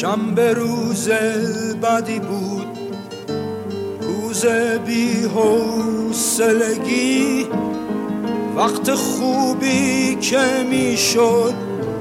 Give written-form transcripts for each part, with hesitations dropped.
شنبه روز بدی بود، روز بی حوصلگی، وقت خوبی که میشد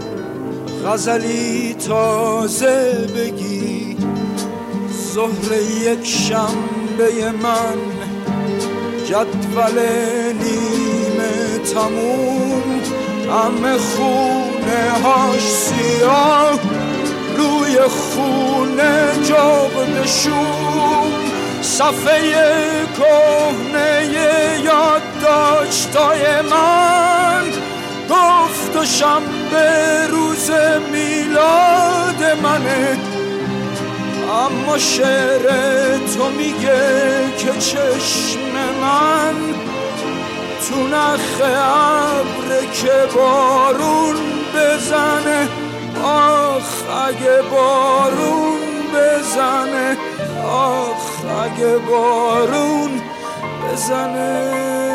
غزلی تازه بگی. ظهر یک شنبه من، جدول نیمه تموم، همه خونه هاش سیاه، روی خونه جغد شوم، صفحه کهنه یادداشتای من گفت و شنبه روز میلاد منه. اما شعر تو میگه که چشم من تو نخ ابر که بارون بزنه. آخ اگه بارون بزنه، آخ اگه بارون بزنه.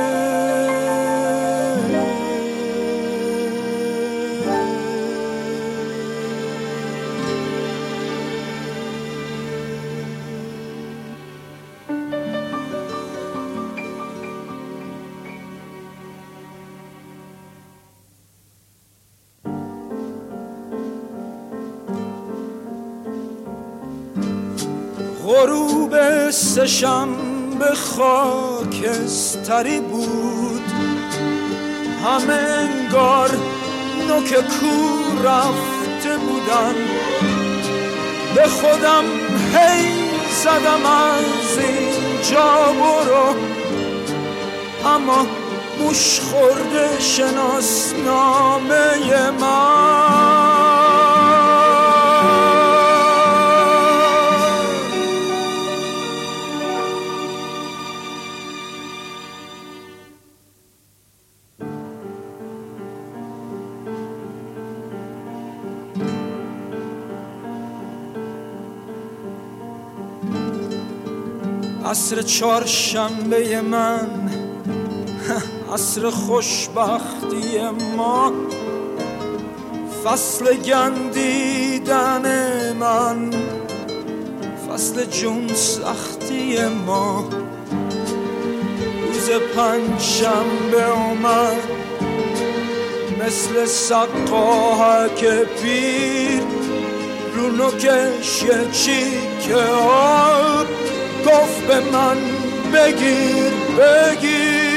غروب سه‌شنبه خاکستری بود، همه انگار نوک کو رفته بودن. به خودم هی زدم از اینجا برو، اما موش خورده شناسنامه من. عصر چهارشنبه من، عصر خوشبختی ما، فصل گندیدن من، فصل جون سختی ما. روز پنجشنبه اومد مثل سقاهک پیر، رو نوکش یه چیکه آب گفت به من بگیر بگیر.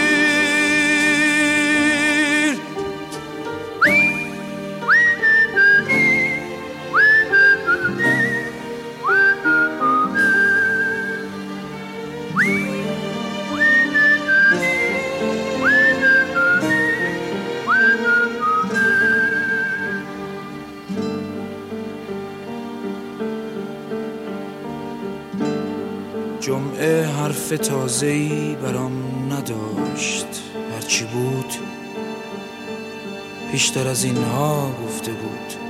جمعه حرف تازه‌ای برام نداشت، هرچی بود پیشتر از اینها گفته بود.